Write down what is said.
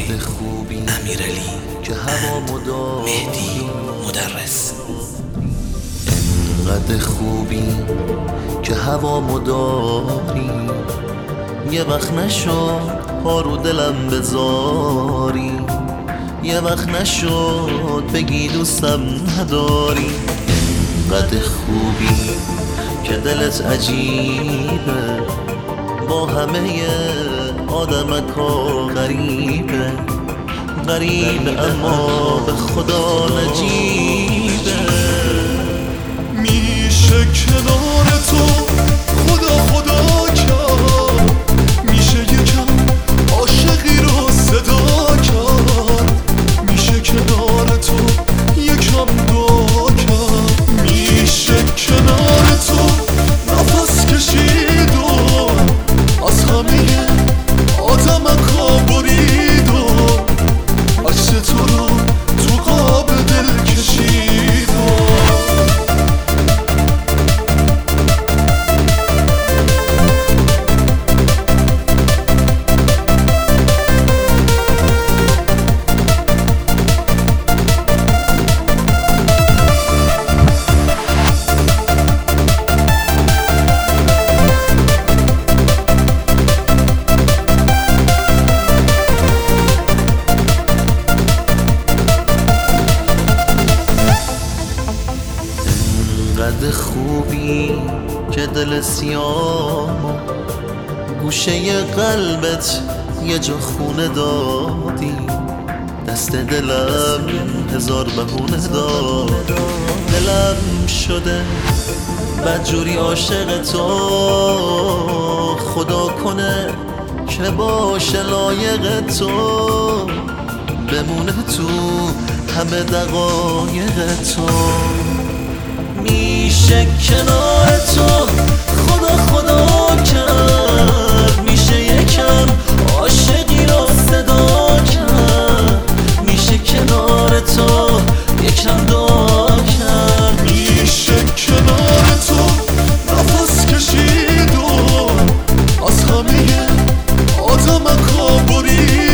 امیرعلی مهدی مدرس. انقدر خوبی که هوا مداری، یه وقت نشد پا رو دلم بذاری، یه وقت نشد بگی دوستم نداری. انقدر خوبی که دلت عجیبه، با همه آدمکا غریبه، غریبه اما به خدا نجیبه. میشه کنار تو خدا خدا کرد، میشه یکم عاشقی رو صدا کرد، میشه کنار تو یکم دعا کرد، میشه کنار تو نفس کشید و از همه آدمکا برید و عکس تو رو تو قاب دل کشید و انقدر خوبی که دل سیامو گوشه قلبت یه جا خونه دادی، دست دلم هزار بهونه داد. دلم شده بدجوری عاشق تو، خدا کنه که باشه لایق تو، بمونه تو همه دقایق تو. میشه کنار تو خدا خدا کرد، میشه یکم عاشقی را صدا کرد، میشه کنار تو یکم دعا کرد، میشه کنار تو نفس کشید و از همه آدمکا برید